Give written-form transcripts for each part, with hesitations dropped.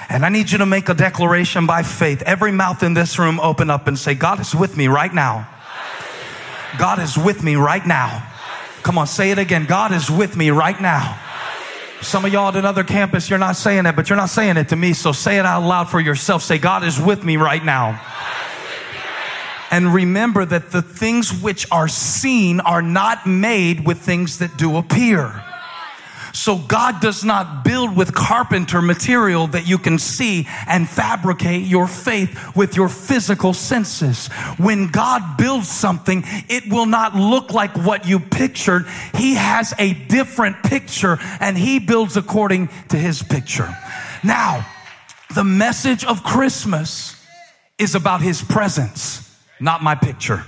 And I need you to make a declaration by faith. Every mouth in this room, open up and say, God is with me right now. God is with me right now. Come on, say it again. God is with me right now. Some of y'all at another campus, you're not saying it, but you're not saying it to me. So say it out loud for yourself. Say, God is with me right now. And remember that the things which are seen are not made with things that do appear. So God does not build with carpenter material that you can see and fabricate your faith with your physical senses. When God builds something, it will not look like what you pictured. He has a different picture, and he builds according to his picture. Now, the message of Christmas is about his presence, not my picture.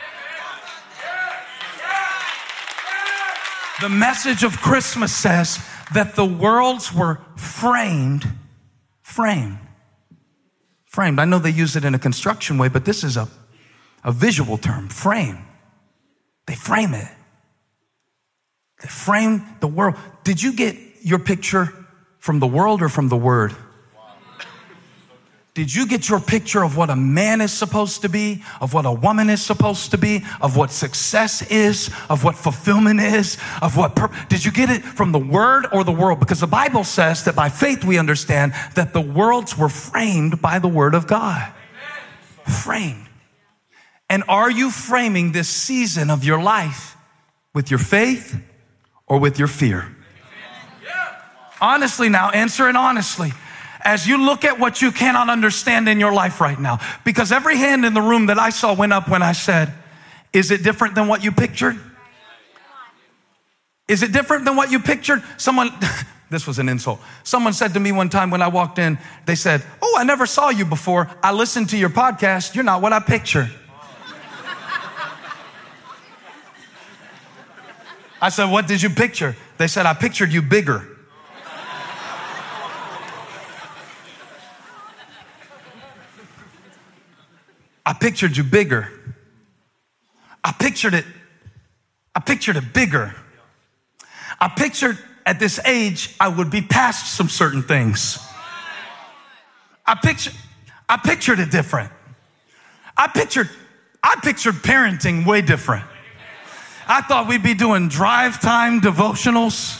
The message of Christmas says that the worlds were framed. I know they use it in a construction way, but this is a visual term, frame. They frame it. They frame the world. Did you get your picture from the world or from the Word? Did you get your picture of what a man is supposed to be, of what a woman is supposed to be, of what success is, of what fulfillment is, of what did you get it from the Word or the world? Because the Bible says that by faith we understand that the worlds were framed by the Word of God. Framed. And are you framing this season of your life with your faith or with your fear? Honestly now, answer it honestly. As you look at what you cannot understand in your life right now, because every hand in the room that I saw went up when I said, is it different than what you pictured? Is it different than what you pictured? Someone, this was an insult. Someone said to me one time when I walked in, they said, oh, I never saw you before. I listened to your podcast. You're not what I pictured. I said, what did you picture? They said, I pictured you bigger. I pictured you bigger. I pictured it bigger. I pictured at this age, I would be past some certain things. I pictured it different. I pictured parenting way different. I thought we'd be doing drive time devotionals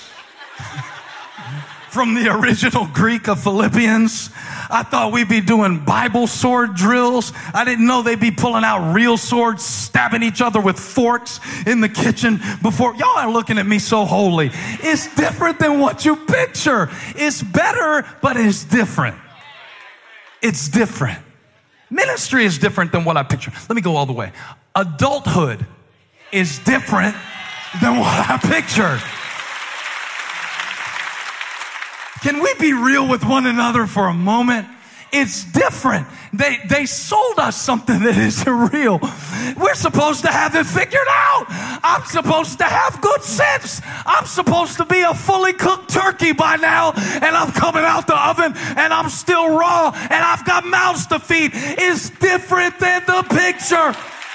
from the original Greek of Philippians. I thought we'd be doing Bible sword drills. I didn't know they'd be pulling out real swords, stabbing each other with forks in the kitchen before. Y'all are looking at me so holy. It's different than what you picture. It's better, but it's different. It's different. Ministry is different than what I picture. Let me go all the way. Adulthood is different than what I pictured. Can we be real with one another for a moment? It's different. They sold us something that isn't real. We're supposed to have it figured out. I'm supposed to have good sense. I'm supposed to be a fully cooked turkey by now, and I'm coming out the oven and I'm still raw and I've got mouths to feed. It's different than the picture.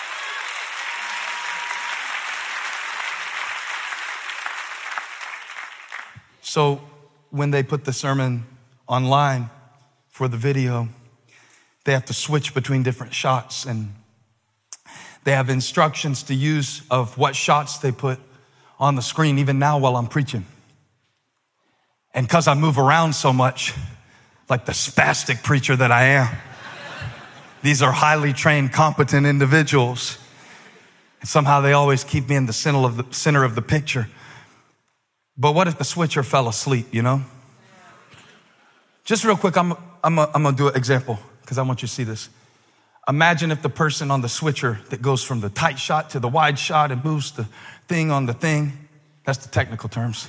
So when they put the sermon online for the video, they have to switch between different shots, and they have instructions to use of what shots they put on the screen, even now while I'm preaching. And because I move around so much, like the spastic preacher that I am, these are highly trained, competent individuals. And somehow they always keep me in the center of the picture. But what if the switcher fell asleep, you know? Just real quick, I'm gonna do an example because I want you to see this. Imagine if the person on the switcher that goes from the tight shot to the wide shot and moves the thing on the thing, that's the technical terms.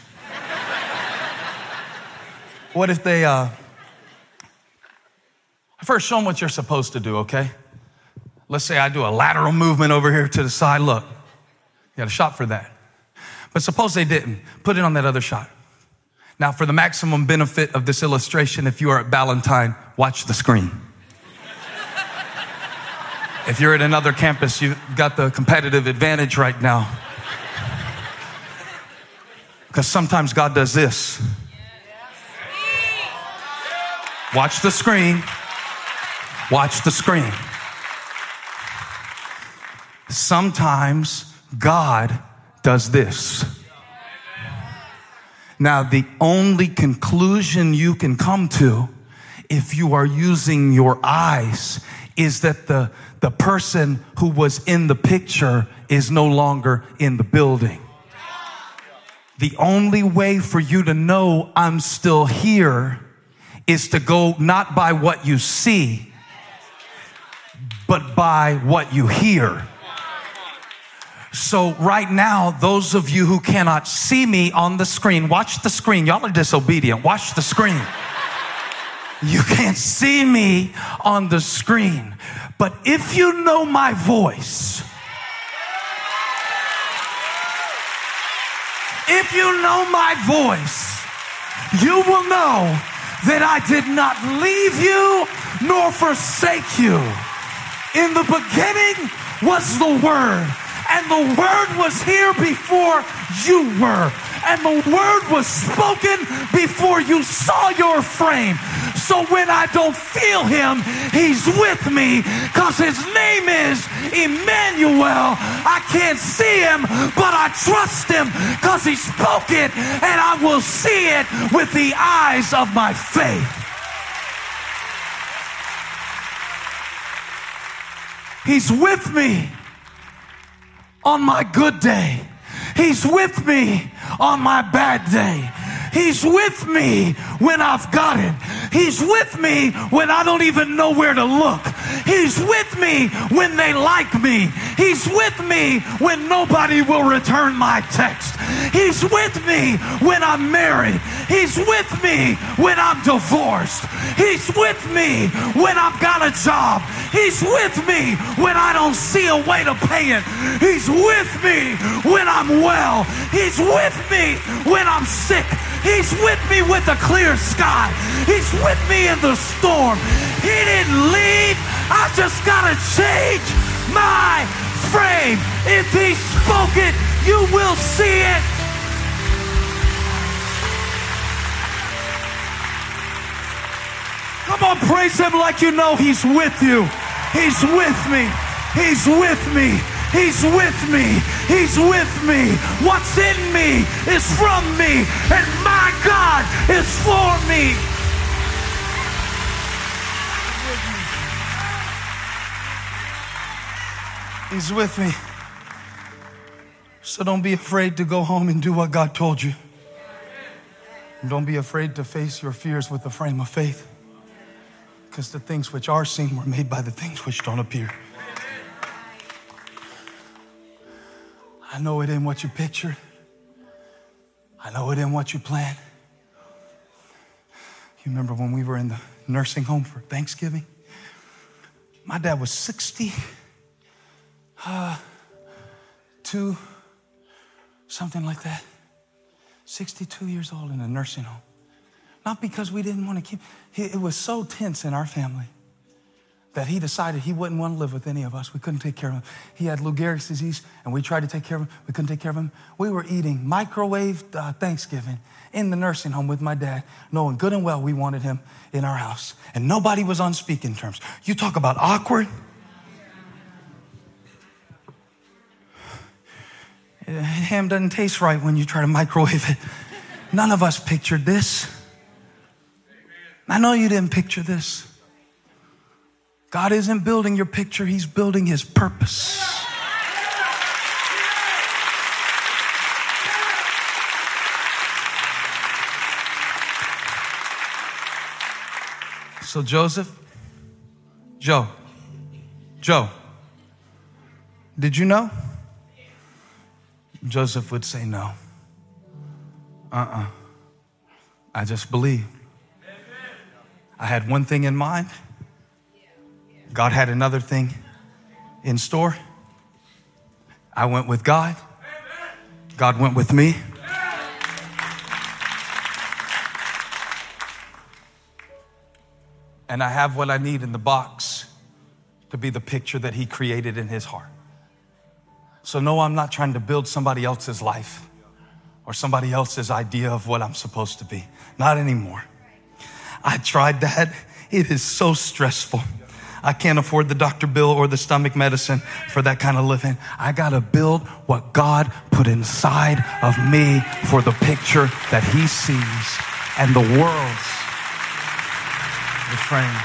What if they, first show them what you're supposed to do, okay? Let's say I do a lateral movement over here to the side. Look, you got a shot for that. But suppose they didn't. Put it on that other shot. Now, for the maximum benefit of this illustration, if you are at Ballantyne, watch the screen. If you're at another campus, you've got the competitive advantage right now. Because sometimes God does this. Watch the screen. Watch the screen. Sometimes God does this. Now, the only conclusion you can come to if you are using your eyes is that the person who was in the picture is no longer in the building. The only way for you to know I'm still here is to go not by what you see, but by what you hear. So right now, those of you who cannot see me on the screen, watch the screen. Y'all are disobedient. Watch the screen. You can't see me on the screen. But if you know my voice, if you know my voice, you will know that I did not leave you nor forsake you. In the beginning was the Word, and the Word was here before you were, and the Word was spoken before you saw your frame. So when I don't feel Him, He's with me, because His name is Emmanuel. I can't see Him, but I trust Him because He spoke it, and I will see it with the eyes of my faith. He's with me on my good day. He's with me on my bad day. He's with me when I've got it. He's with me when I don't even know where to look. He's with me when they like me. He's with me when nobody will return my text. He's with me when I'm married. He's with me when I'm divorced. He's with me when I've got a job. He's with me when I don't see a way to pay it. He's with me when I'm well. He's with me when I'm sick. He's with me with a clear sky. He's with me in the storm. He didn't leave. I just got to change my frame. If He spoke it, you will see it. Come on, praise Him like you know He's with you. He's with me. He's with me. He's with me. He's with me. What's in me is from me, and my God is for me. He's with me. So don't be afraid to go home and do what God told you. And don't be afraid to face your fears with a frame of faith, because the things which are seen were made by the things which don't appear. I know it in what you picture. I know it in what you plan. You remember when we were in the nursing home for Thanksgiving? My dad was 62, something like that. 62 years old in a nursing home. Not because we didn't want to keep, it was so tense in our family that he decided he wouldn't want to live with any of us. We couldn't take care of him. He had Lou Gehrig's disease, and we tried to take care of him. We couldn't take care of him. We were eating microwaved Thanksgiving in the nursing home with my dad, knowing good and well we wanted him in our house. And nobody was on speaking terms. You talk about awkward. Ham doesn't taste right when you try to microwave it. None of us pictured this. I know you didn't picture this. God isn't building your picture, He's building His purpose. So Joe, did you know? Joseph would say no. I just believe. I had one thing in mind. God had another thing in store. I went with God. God went with me. And I have what I need in the box to be the picture that He created in His heart. So no, I'm not trying to build somebody else's life or somebody else's idea of what I'm supposed to be. Not anymore. I tried that. It is so stressful. I can't afford the doctor bill or the stomach medicine for that kind of living. I got to build what God put inside of me for the picture that he sees and the world's refrain.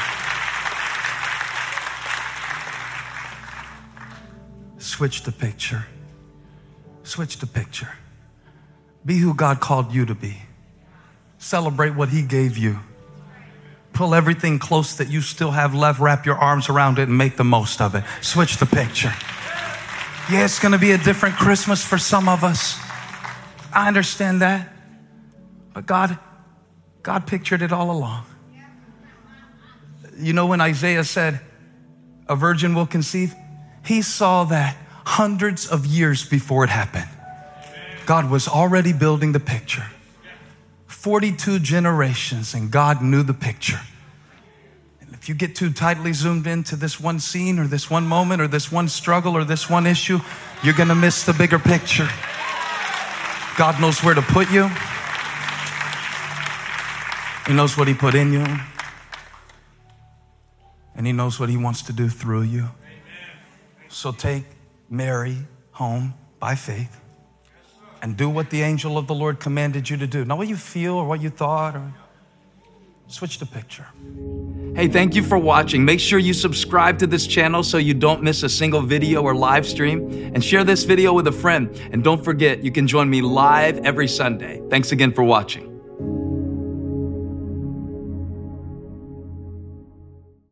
Switch the picture. Switch the picture. Be who God called you to be. Celebrate what he gave you. Pull everything close that you still have left, wrap your arms around it and make the most of it. Switch the picture. Yeah, it's going to be a different Christmas for some of us. I understand that. But God pictured it all along. You know when Isaiah said, a virgin will conceive? He saw that hundreds of years before it happened. God was already building the picture. 42 generations, and God knew the picture. And if you get too tightly zoomed into this one scene or this one moment or this one struggle or this one issue, you're going to miss the bigger picture. God knows where to put you. He knows what he put in you. And he knows what he wants to do through you. So take Mary home by faith. And do what the angel of the Lord commanded you to do. Not what you feel or what you thought. Or switch the picture. Hey, thank you for watching. Make sure you subscribe to this channel so you don't miss a single video or live stream. And share this video with a friend. And don't forget, you can join me live every Sunday. Thanks again for watching.